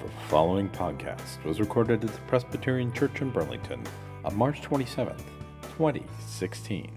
The following podcast was recorded at the Presbyterian Church in Burlington on March 27th, 2016.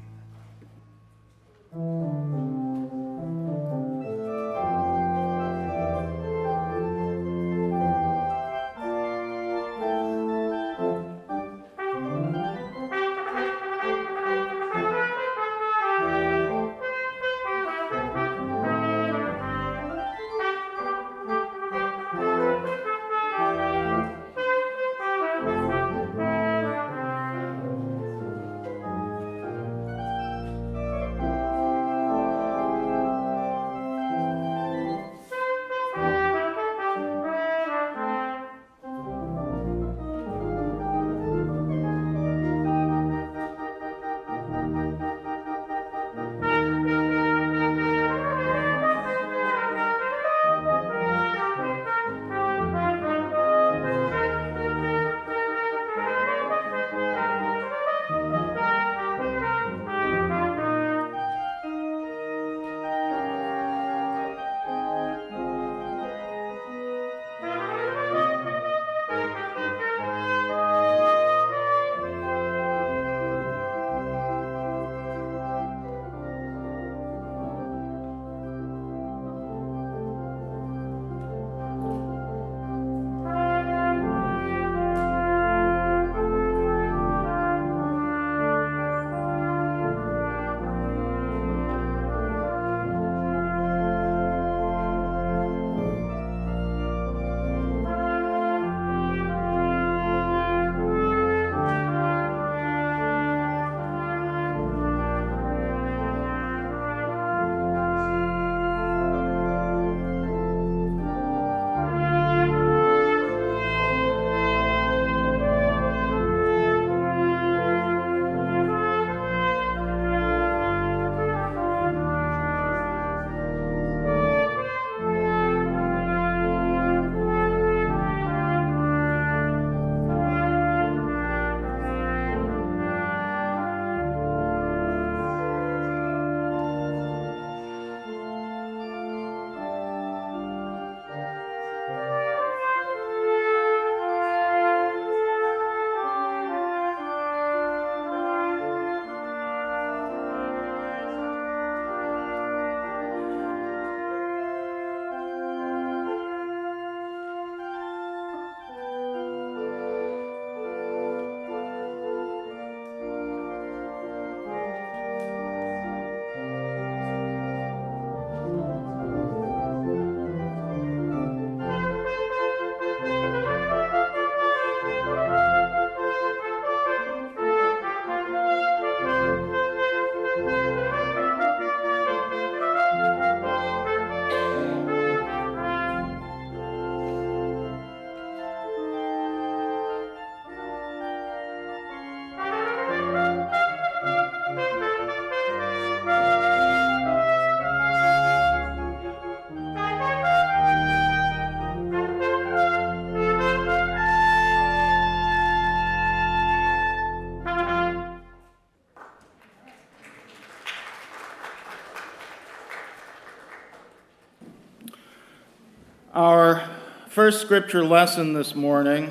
Our first scripture lesson this morning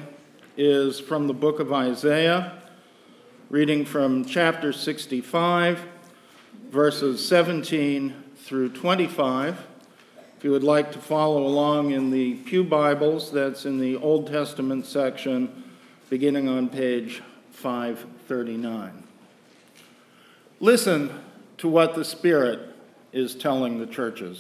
is from the book of Isaiah, reading from chapter 65, verses 17 through 25. If you would like to follow along in the Pew Bibles, that's in the Old Testament section, beginning on page 539. Listen to what the Spirit is telling the churches.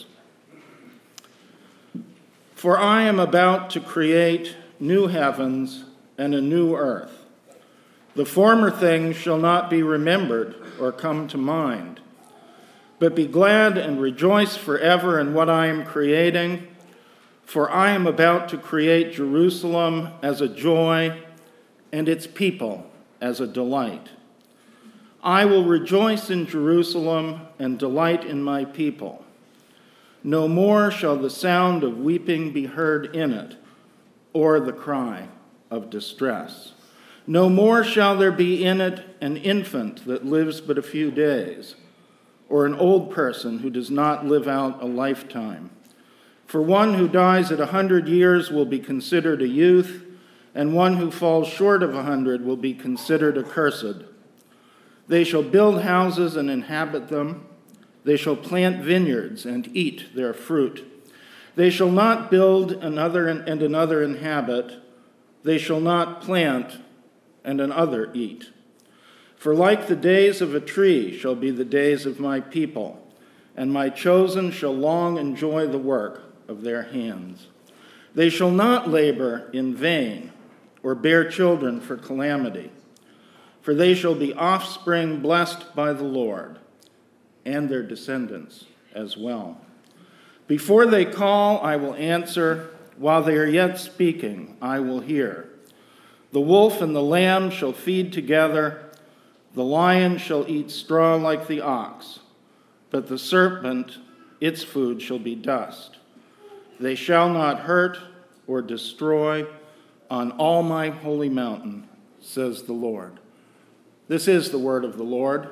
For I am about to create new heavens and a new earth. The former things shall not be remembered or come to mind. But be glad and rejoice forever in what I am creating, for I am about to create Jerusalem as a joy and its people as a delight. I will rejoice in Jerusalem and delight in my people. No more shall the sound of weeping be heard in it, or the cry of distress. No more shall there be in it an infant that lives but a few days, or an old person who does not live out a lifetime. For one who dies at 100 years will be considered a youth, and one who falls short of 100 will be considered accursed. They shall build houses and inhabit them. They shall plant vineyards and eat their fruit. They shall not build another and another inhabit. They shall not plant and another eat. For like the days of a tree shall be the days of my people, and my chosen shall long enjoy the work of their hands. They shall not labor in vain or bear children for calamity, for they shall be offspring blessed by the Lord, and their descendants as well. Before they call, I will answer. While they are yet speaking, I will hear. The wolf and the lamb shall feed together. The lion shall eat straw like the ox, but the serpent, its food shall be dust. They shall not hurt or destroy on all my holy mountain, says the Lord. This is the word of the Lord.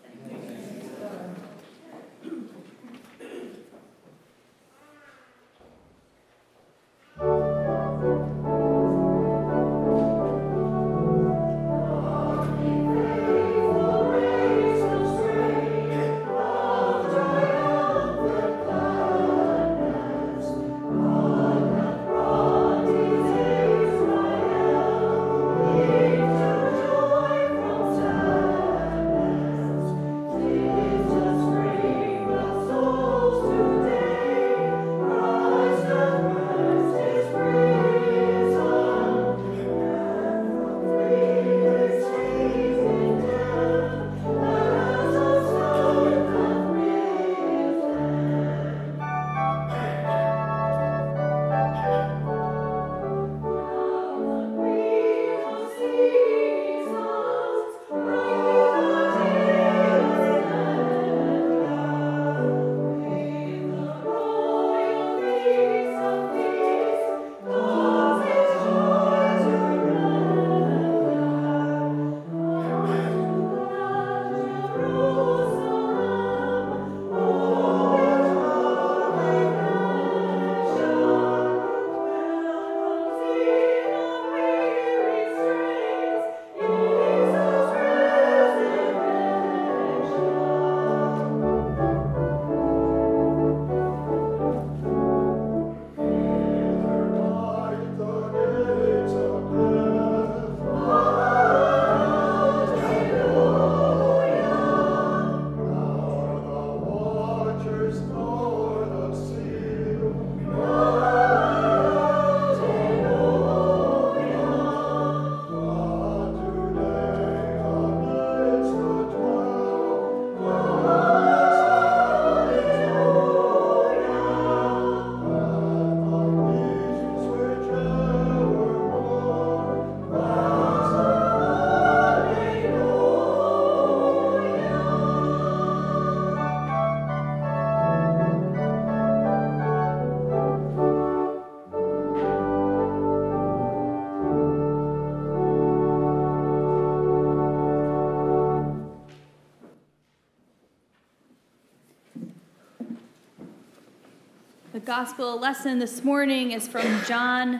The gospel lesson this morning is from John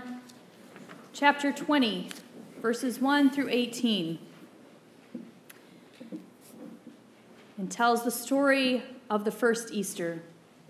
chapter 20, verses 1 through 18, and tells the story of the first Easter.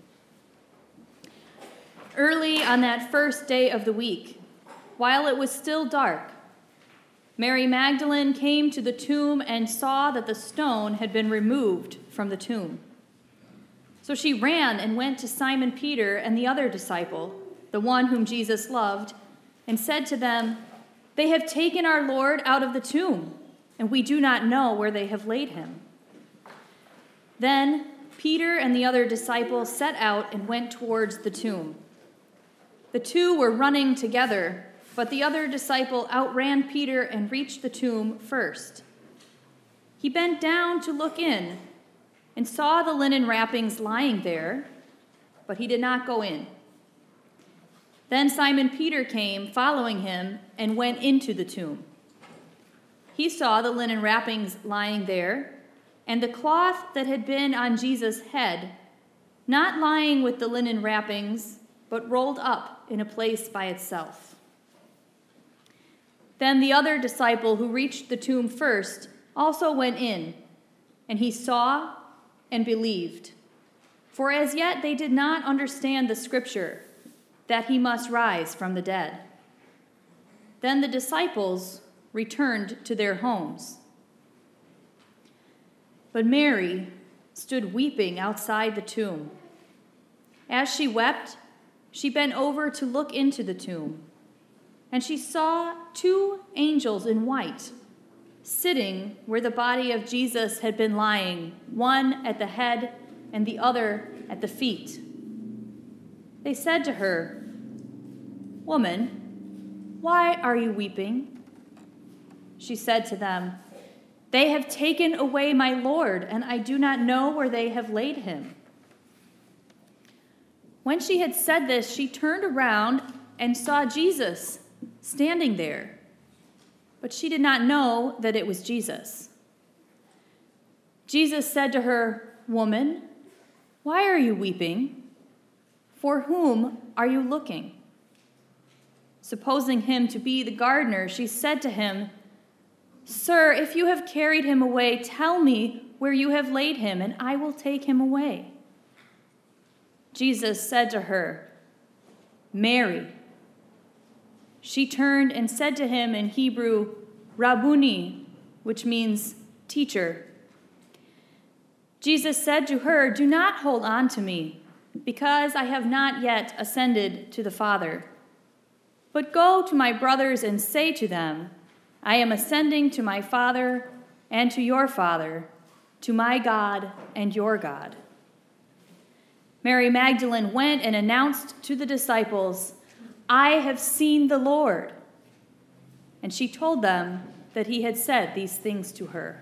Early on that first day of the week, while it was still dark, Mary Magdalene came to the tomb and saw that the stone had been removed from the tomb. So she ran and went to Simon Peter and the other disciple, the one whom Jesus loved, and said to them, "They have taken our Lord out of the tomb, and we do not know where they have laid him." Then Peter and the other disciple set out and went towards the tomb. The two were running together, but the other disciple outran Peter and reached the tomb first. He bent down to look in and saw the linen wrappings lying there, but he did not go in. Then Simon Peter came, following him, and went into the tomb. He saw the linen wrappings lying there, and the cloth that had been on Jesus' head, not lying with the linen wrappings, but rolled up in a place by itself. Then the other disciple who reached the tomb first also went in, and he saw and believed. For as yet they did not understand the scripture, that he must rise from the dead. Then the disciples returned to their homes. But Mary stood weeping outside the tomb. As she wept, she bent over to look into the tomb, and she saw 2 angels in white, sitting where the body of Jesus had been lying, one at the head and the other at the feet. They said to her, "Woman, why are you weeping?" She said to them, "They have taken away my Lord, and I do not know where they have laid him." When she had said this, she turned around and saw Jesus standing there, but she did not know that it was Jesus. Jesus said to her, "Woman, why are you weeping? For whom are you looking?" Supposing him to be the gardener, she said to him, "Sir, if you have carried him away, tell me where you have laid him, and I will take him away." Jesus said to her, "Mary." She turned and said to him in Hebrew, "Rabboni," which means teacher. Jesus said to her, "Do not hold on to me, because I have not yet ascended to the Father. But go to my brothers and say to them, I am ascending to my Father and to your Father, to my God and your God." Mary Magdalene went and announced to the disciples, "I have seen the Lord." And she told them that he had said these things to her.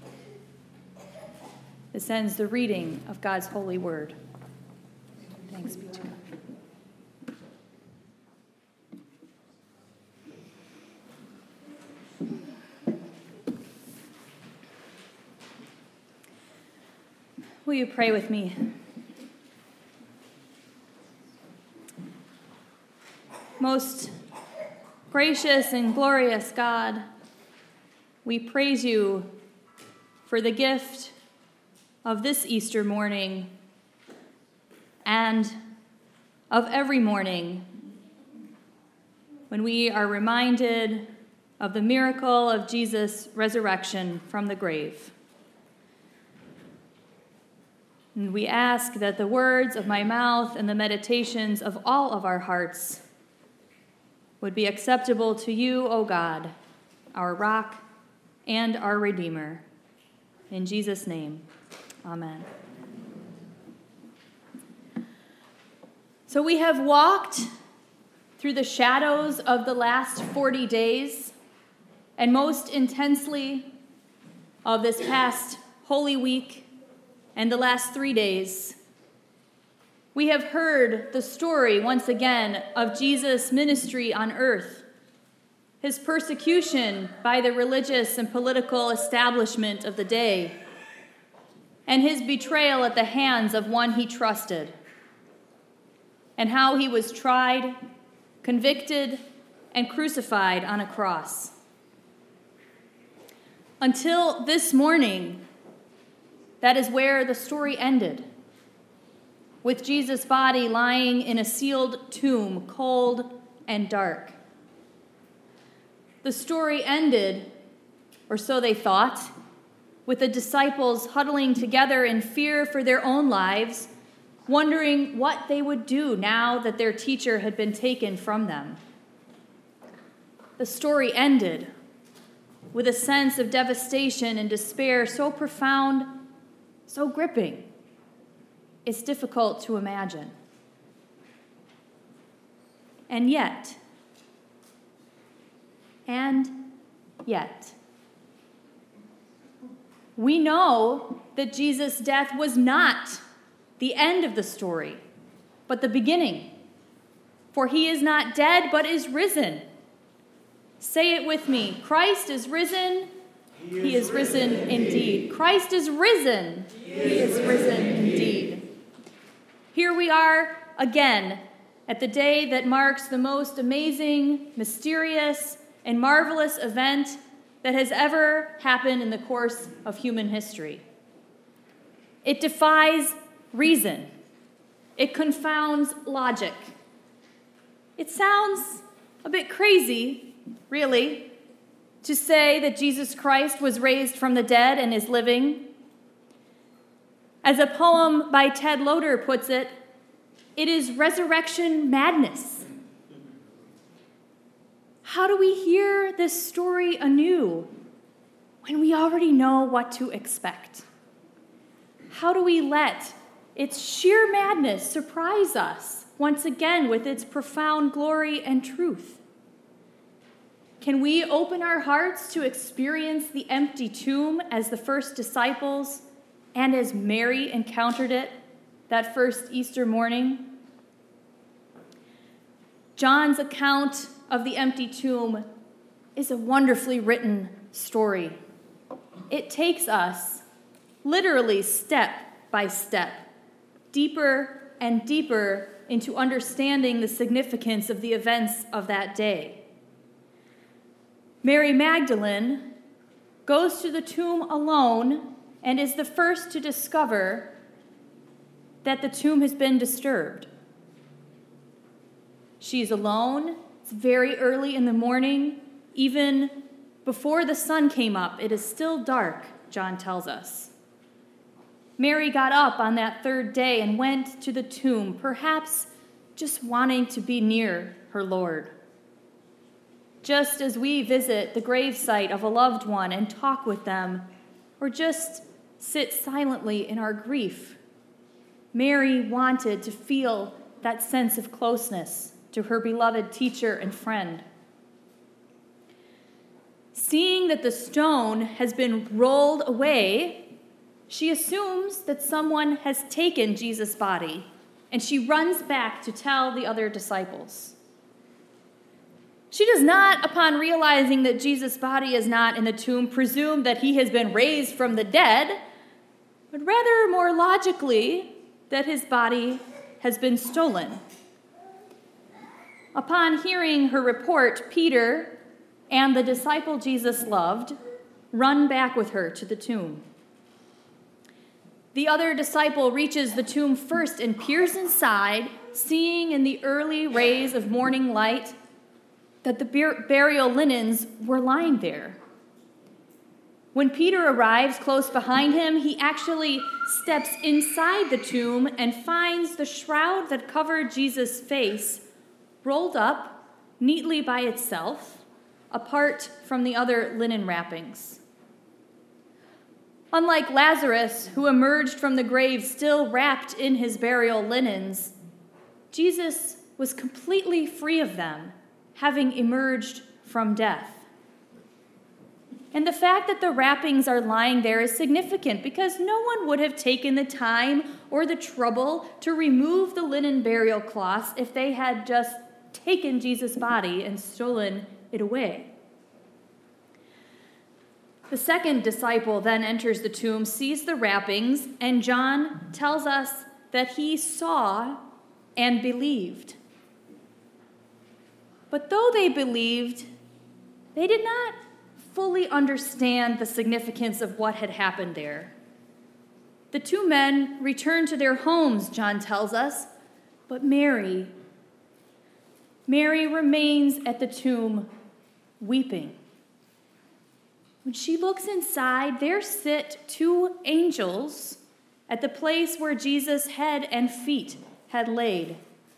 This ends the reading of God's holy word. Thanks be to God. Will you pray with me? Most gracious and glorious God, we praise you for the gift of this Easter morning and of every morning when we are reminded of the miracle of Jesus' resurrection from the grave. And we ask that the words of my mouth and the meditations of all of our hearts would be acceptable to you, O God, our rock and our Redeemer. In Jesus' name, amen. So we have walked through the shadows of the last 40 days, and most intensely of this past Holy Week and the last 3 days. We have heard the story once again of Jesus' ministry on earth, his persecution by the religious and political establishment of the day, and his betrayal at the hands of one he trusted, and how he was tried, convicted, and crucified on a cross. Until this morning, that is where the story ended, with Jesus' body lying in a sealed tomb, cold and dark. The story ended, or so they thought, with the disciples huddling together in fear for their own lives, wondering what they would do now that their teacher had been taken from them. The story ended with a sense of devastation and despair so profound, so gripping, it's difficult to imagine. And yet, we know that Jesus' death was not the end of the story, but the beginning. For he is not dead, but is risen. Say it with me. Christ is risen. He is risen indeed. Christ is risen. He is risen indeed. Here we are again at the day that marks the most amazing, mysterious, and marvelous event that has ever happened in the course of human history. It defies reason. It confounds logic. It sounds a bit crazy, really, to say that Jesus Christ was raised from the dead and is living. As a poem by Ted Loder puts it, it is resurrection madness. How do we hear this story anew when we already know what to expect? How do we let its sheer madness surprise us once again with its profound glory and truth? Can we open our hearts to experience the empty tomb as the first disciples and as Mary encountered it that first Easter morning? John's account of the empty tomb is a wonderfully written story. It takes us, literally step by step, deeper and deeper into understanding the significance of the events of that day. Mary Magdalene goes to the tomb alone and is the first to discover that the tomb has been disturbed. She's alone. It's very early in the morning. Even before the sun came up, it is still dark, John tells us. Mary got up on that third day and went to the tomb, perhaps just wanting to be near her Lord. Just as we visit the gravesite of a loved one and talk with them, or just sit silently in our grief, Mary wanted to feel that sense of closeness to her beloved teacher and friend. Seeing that the stone has been rolled away, she assumes that someone has taken Jesus' body, and she runs back to tell the other disciples. She does not, upon realizing that Jesus' body is not in the tomb, presume that he has been raised from the dead, but rather more logically that his body has been stolen. Upon hearing her report, Peter and the disciple Jesus loved run back with her to the tomb. The other disciple reaches the tomb first and peers inside, seeing in the early rays of morning light that the burial linens were lying there. When Peter arrives close behind him, he actually steps inside the tomb and finds the shroud that covered Jesus' face rolled up neatly by itself, apart from the other linen wrappings. Unlike Lazarus, who emerged from the grave still wrapped in his burial linens, Jesus was completely free of them, having emerged from death. And the fact that the wrappings are lying there is significant because no one would have taken the time or the trouble to remove the linen burial cloths if they had just taken Jesus' body and stolen it away. The second disciple then enters the tomb, sees the wrappings, and John tells us that he saw and believed. But though they believed, they did not fully understand the significance of what had happened there. The two men returned to their homes, John tells us, but Mary remains at the tomb weeping. When she looks inside, there sit two angels at the place where Jesus' head and feet had laid.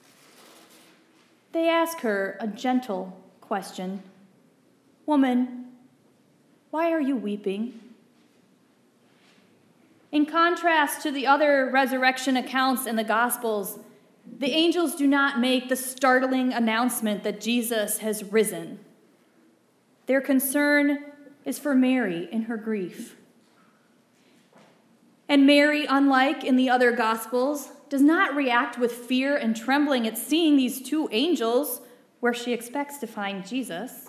They ask her a gentle question. "Woman, why are you weeping?" In contrast to the other resurrection accounts in the Gospels, the angels do not make the startling announcement that Jesus has risen. Their concern is for Mary in her grief. And Mary, unlike in the other Gospels, does not react with fear and trembling at seeing these two angels where she expects to find Jesus.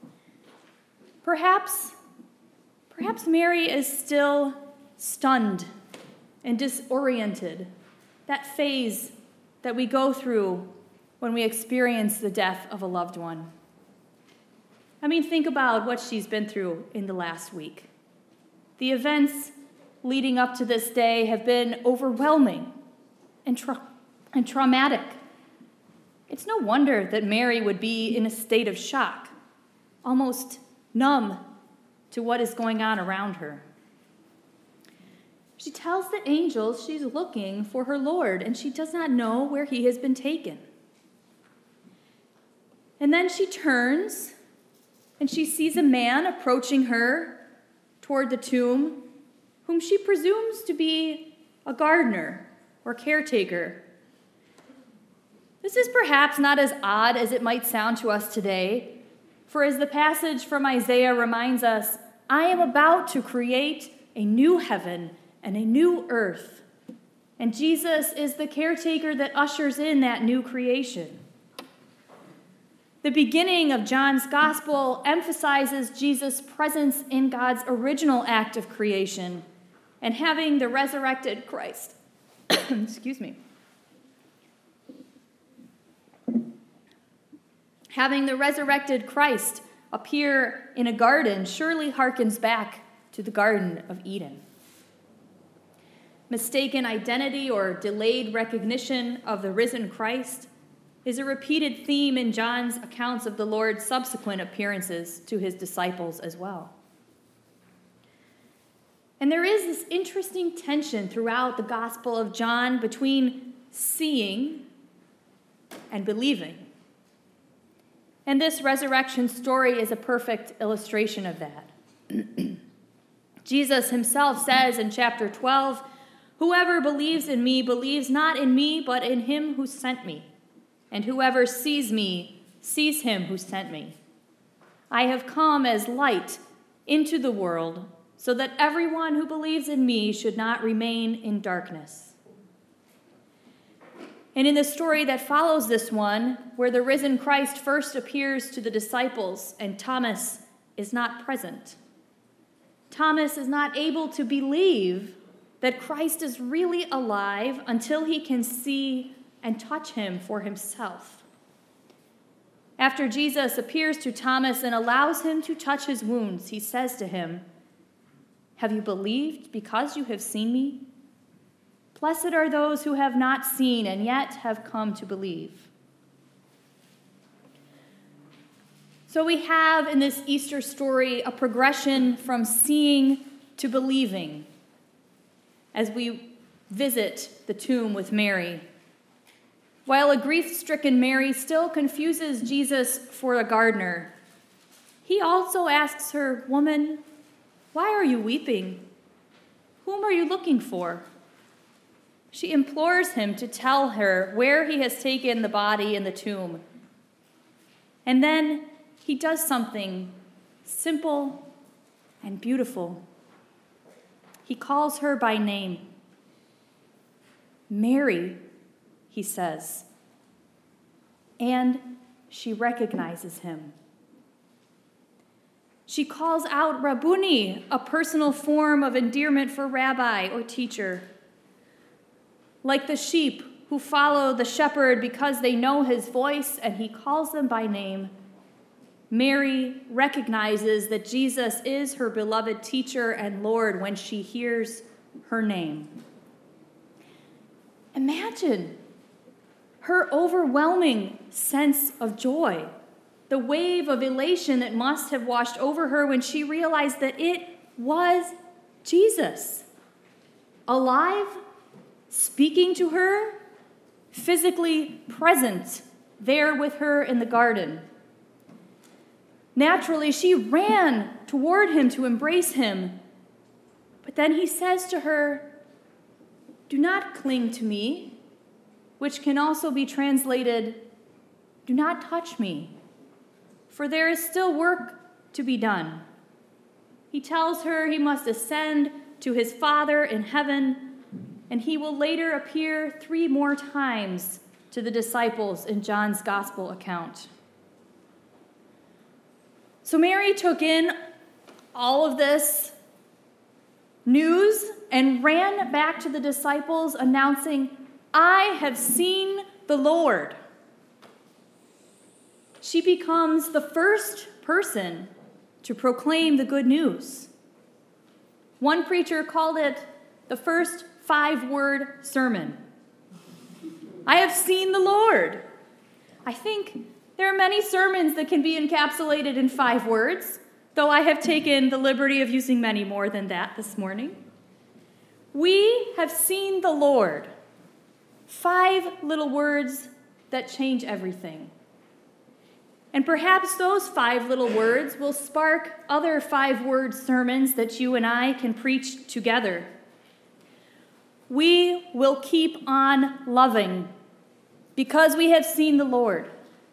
Perhaps Mary is still stunned and disoriented, that phase that we go through when we experience the death of a loved one. I mean, think about what she's been through in the last week. The events leading up to this day have been overwhelming and traumatic. It's no wonder that Mary would be in a state of shock, almost numb to what is going on around her. She tells the angels she's looking for her Lord, and she does not know where he has been taken. And then she turns, and she sees a man approaching her toward the tomb, whom she presumes to be a gardener or caretaker. This is perhaps not as odd as it might sound to us today, for as the passage from Isaiah reminds us, I am about to create a new heaven and a new earth. And Jesus is the caretaker that ushers in that new creation. The beginning of John's gospel emphasizes Jesus' presence in God's original act of creation and having the resurrected Christ. Having the resurrected Christ appear in a garden surely harkens back to the Garden of Eden. Mistaken identity or delayed recognition of the risen Christ is a repeated theme in John's accounts of the Lord's subsequent appearances to his disciples as well. And there is this interesting tension throughout the Gospel of John between seeing and believing. And this resurrection story is a perfect illustration of that. Jesus himself says in chapter 12, "Whoever believes in me believes not in me, but in him who sent me. And whoever sees me sees him who sent me. I have come as light into the world, so that everyone who believes in me should not remain in darkness." And in the story that follows this one, where the risen Christ first appears to the disciples and Thomas is not present, Thomas is not able to believe that Christ is really alive until he can see and touch him for himself. After Jesus appears to Thomas and allows him to touch his wounds, he says to him, "Have you believed because you have seen me? Blessed are those who have not seen and yet have come to believe." So we have in this Easter story a progression from seeing to believing as we visit the tomb with Mary. While a grief-stricken Mary still confuses Jesus for a gardener, he also asks her, "Woman, why are you weeping? Whom are you looking for?" She implores him to tell her where he has taken the body in the tomb. And then he does something simple and beautiful. He calls her by name. "Mary," he says. And she recognizes him. She calls out Rabboni, a personal form of endearment for rabbi or teacher. Like the sheep who follow the shepherd because they know his voice and he calls them by name, Mary recognizes that Jesus is her beloved teacher and Lord when she hears her name. Imagine her overwhelming sense of joy, the wave of elation that must have washed over her when she realized that it was Jesus, alive, speaking to her, physically present there with her in the garden. Naturally, she ran toward him to embrace him, but then he says to her, "Do not cling to me," which can also be translated, "Do not touch me, for there is still work to be done." He tells her he must ascend to his Father in heaven, and he will later appear 3 more times to the disciples in John's gospel account. So Mary took in all of this news and ran back to the disciples announcing, "I have seen the Lord." she becomes the first person to proclaim the good news. One preacher called it the first 5-word sermon. I have seen the Lord. I think there are many sermons that can be encapsulated in 5 words, though I have taken the liberty of using many more than that this morning. We have seen the Lord. 5 little words that change everything. And perhaps those 5 little words will spark other 5-word sermons that you and I can preach together. We will keep on loving because we have seen the Lord.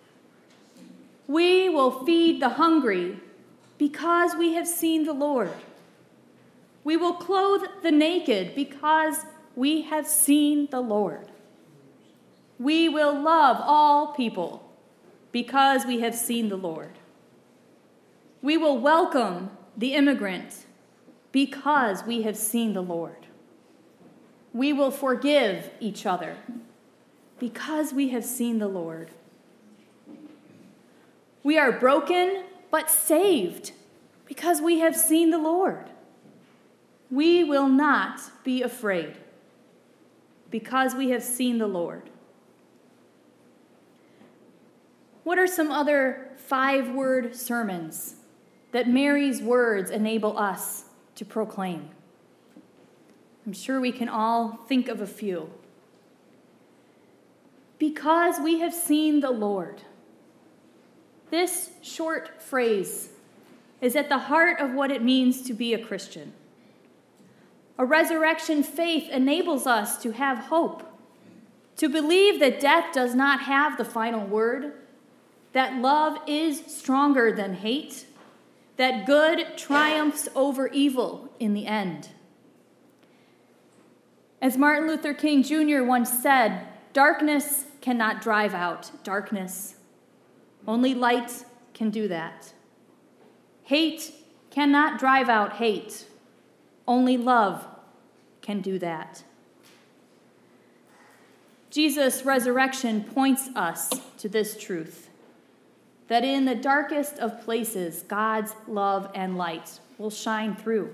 We will feed the hungry because we have seen the Lord. We will clothe the naked because we have seen the Lord. We will love all people because we have seen the Lord. We will welcome the immigrant because we have seen the Lord. We will forgive each other because we have seen the Lord. We are broken but saved because we have seen the Lord. We will not be afraid because we have seen the Lord. What are some other 5-word sermons that Mary's words enable us to proclaim? I'm sure we can all think of a few. Because we have seen the Lord. This short phrase is at the heart of what it means to be a Christian. A resurrection faith enables us to have hope, to believe that death does not have the final word, that love is stronger than hate, that good triumphs over evil in the end. As Martin Luther King Jr. once said, darkness cannot drive out darkness. Only light can do that. Hate cannot drive out hate. Only love can do that. Jesus' resurrection points us to this truth, that in the darkest of places, God's love and light will shine through.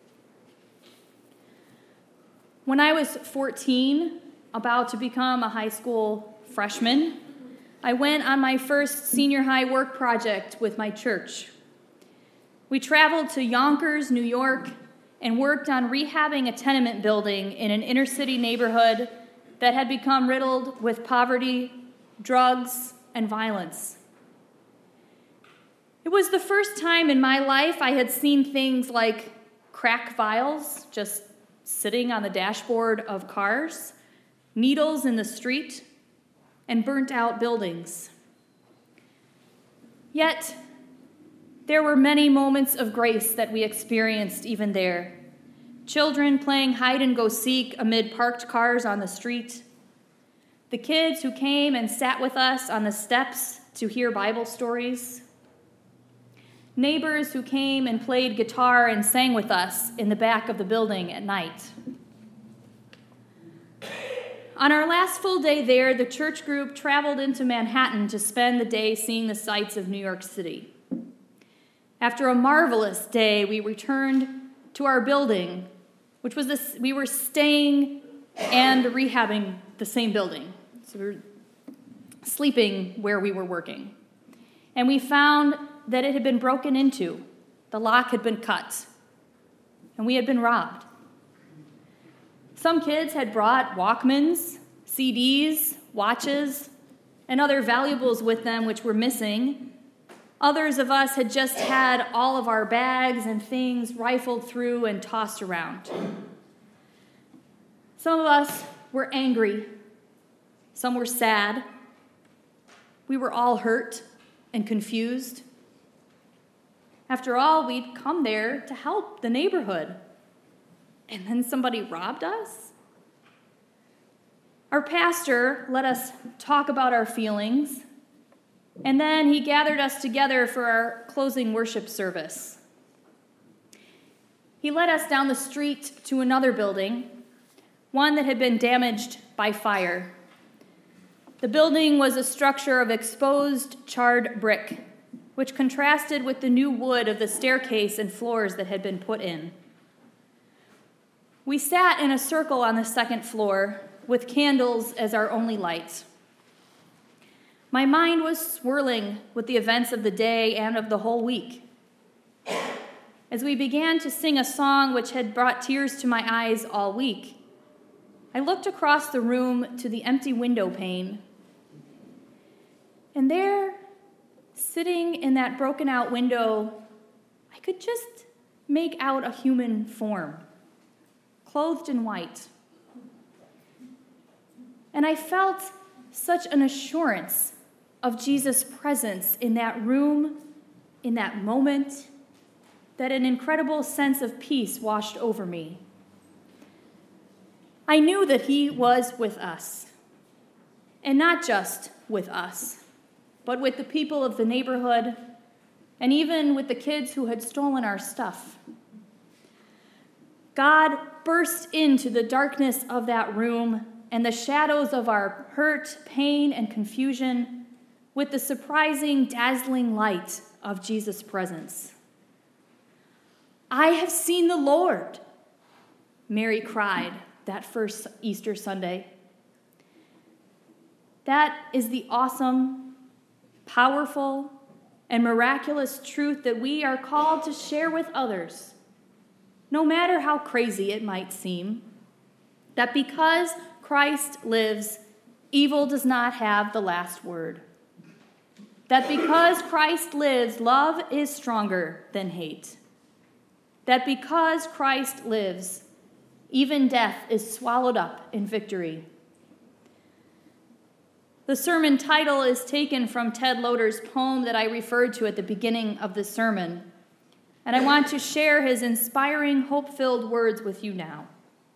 When I was 14, about to become a high school freshman, I went on my first senior high work project with my church. We traveled to Yonkers, New York, and worked on rehabbing a tenement building in an inner city neighborhood that had become riddled with poverty, drugs, and violence. It was the first time in my life I had seen things like crack vials just sitting on the dashboard of cars, needles in the street, and burnt-out buildings. Yet, there were many moments of grace that we experienced even there. Children playing hide-and-go-seek amid parked cars on the street. The kids who came and sat with us on the steps to hear Bible stories. Neighbors who came and played guitar and sang with us in the back of the building at night. On our last full day there, the church group traveled into Manhattan to spend the day seeing the sights of New York City. After a marvelous day, we returned to our building, which was we were staying and rehabbing the same building. So we were sleeping where we were working. And we found that it had been broken into. The lock had been cut, and we had been robbed. Some kids had brought Walkmans, CDs, watches, and other valuables with them which were missing. Others of us had just had all of our bags and things rifled through and tossed around. Some of us were angry. Some were sad. We were all hurt and confused. After all, we'd come there to help the neighborhood, and then somebody robbed us? Our pastor let us talk about our feelings, and then he gathered us together for our closing worship service. He led us down the street to another building, one that had been damaged by fire. The building was a structure of exposed, charred brick, which contrasted with the new wood of the staircase and floors that had been put in. We sat in a circle on the second floor with candles as our only light. My mind was swirling with the events of the day and of the whole week. As we began to sing a song which had brought tears to my eyes all week, I looked across the room to the empty window pane, and there, sitting in that broken-out window, I could just make out a human form, clothed in white. And I felt such an assurance of Jesus' presence in that room, in that moment, that an incredible sense of peace washed over me. I knew that he was with us, and not just with us, but with the people of the neighborhood, and even with the kids who had stolen our stuff. God burst into the darkness of that room and the shadows of our hurt, pain, and confusion with the surprising, dazzling light of Jesus' presence. "I have seen the Lord," Mary cried that first Easter Sunday. That is the awesome, powerful, and miraculous truth that we are called to share with others, no matter how crazy it might seem, that because Christ lives, evil does not have the last word. That because Christ lives, love is stronger than hate. That because Christ lives, even death is swallowed up in victory. The sermon title is taken from Ted Loder's poem that I referred to at the beginning of the sermon, and I want to share his inspiring, hope-filled words with you now.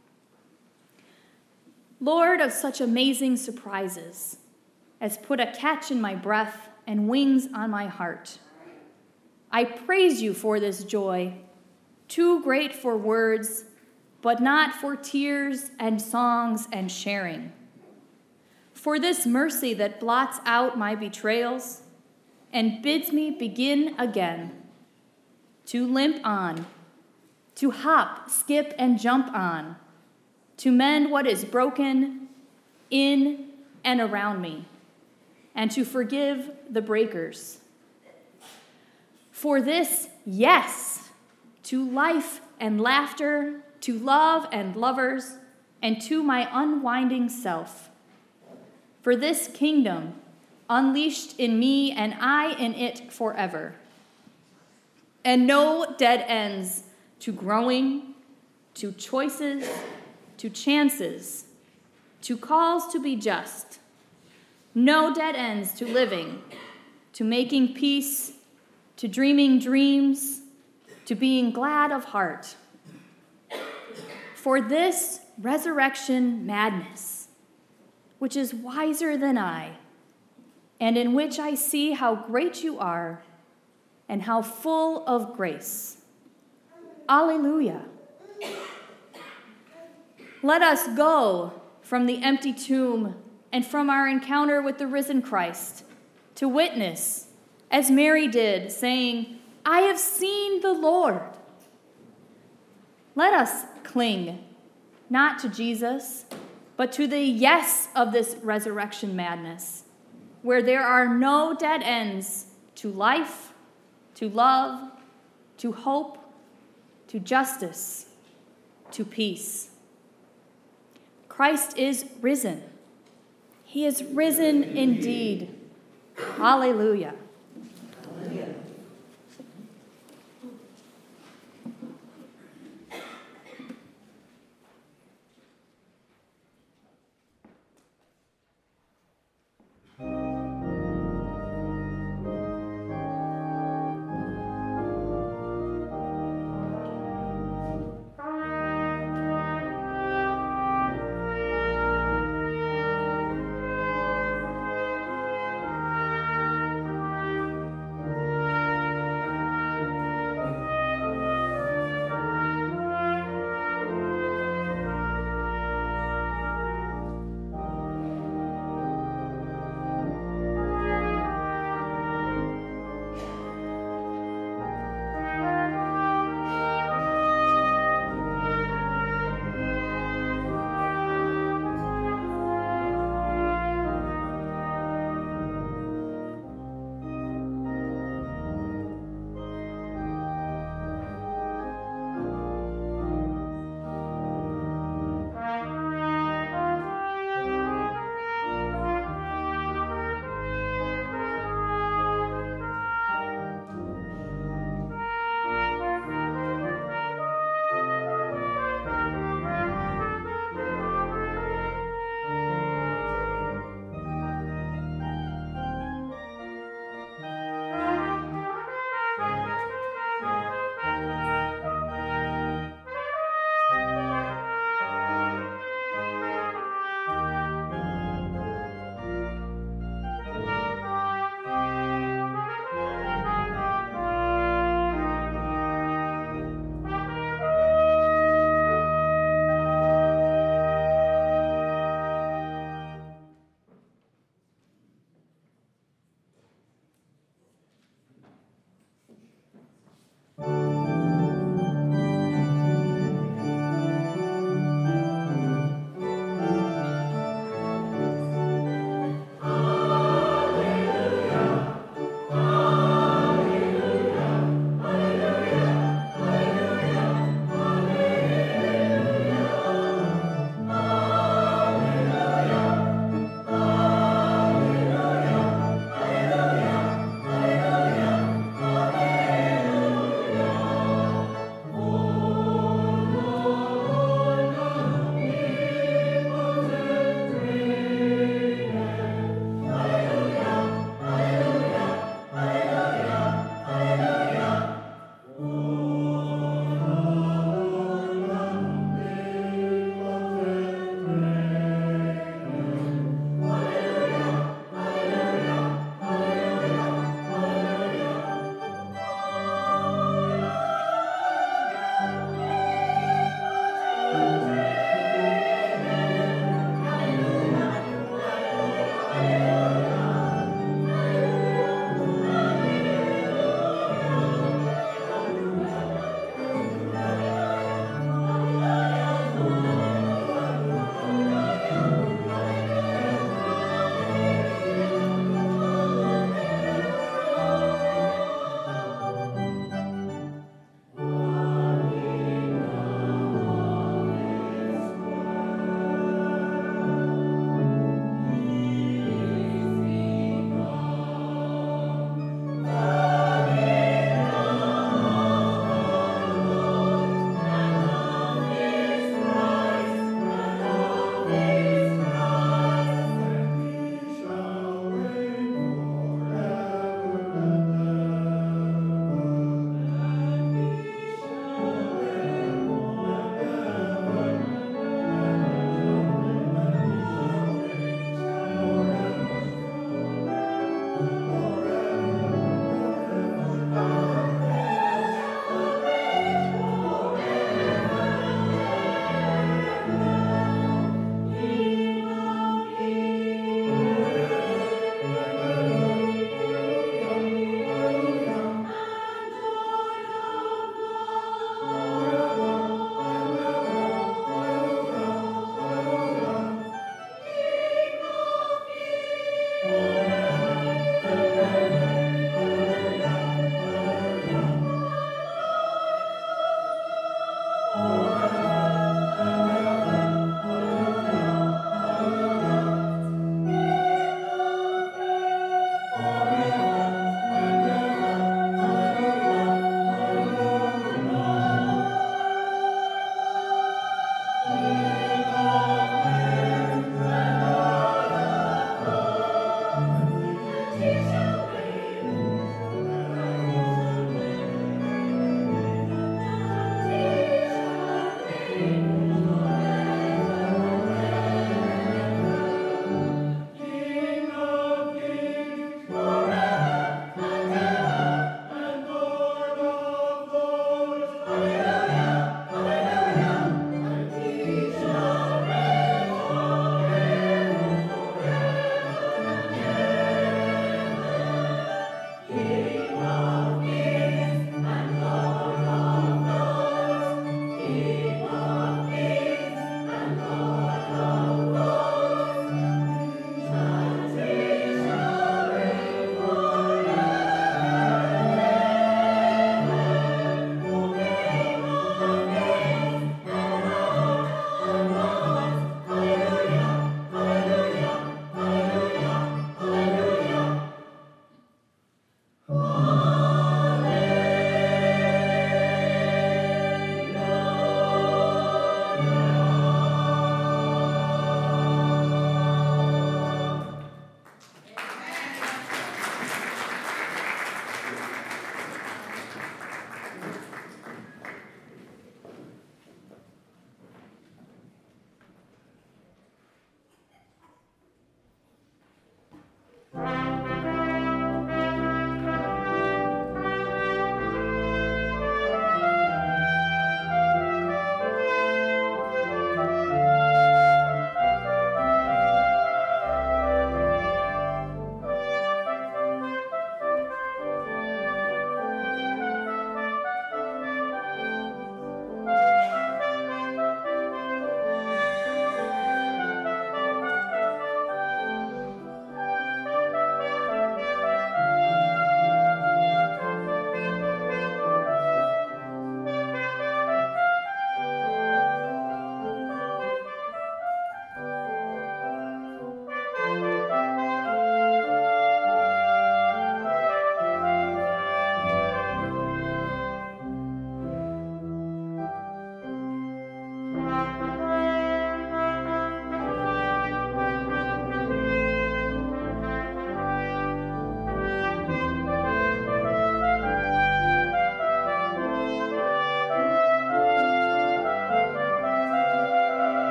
"Lord of such amazing surprises, as put a catch in my breath and wings on my heart, I praise you for this joy, too great for words, but not for tears and songs and sharing. For this mercy that blots out my betrayals and bids me begin again, to limp on, to hop, skip, and jump on, to mend what is broken in and around me, and to forgive the breakers. For this, yes, to life and laughter, to love and lovers, and to my unwinding self. For this kingdom, unleashed in me and I in it forever. And no dead ends to growing, to choices, to chances, to calls to be just. No dead ends to living, to making peace, to dreaming dreams, to being glad of heart. For this resurrection madness, which is wiser than I, and in which I see how great you are and how full of grace. Alleluia. Let us go from the empty tomb and from our encounter with the risen Christ to witness, as Mary did, saying, I have seen the Lord. Let us cling, not to Jesus, but to the yes of this resurrection madness, where there are no dead ends to life, to love, to hope, to justice, to peace. Christ is risen. He is risen indeed. Hallelujah. Hallelujah.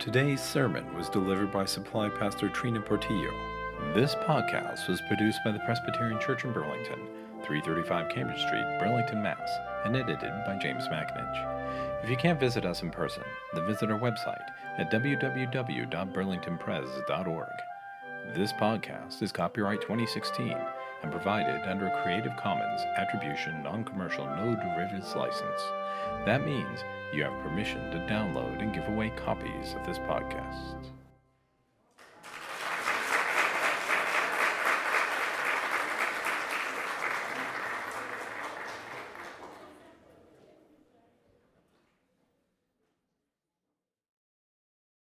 Today's sermon was delivered by Supply Pastor Trina Portillo. This podcast was produced by the Presbyterian Church in Burlington, 335 Cambridge Street, Burlington, Mass., and edited by James McAninch. If you can't visit us in person, then visit our website at www.burlingtonpres.org. This podcast is copyright 2016 and provided under a Creative Commons Attribution Non-Commercial No Derivatives License. That means you have permission to download and give away copies of this podcast.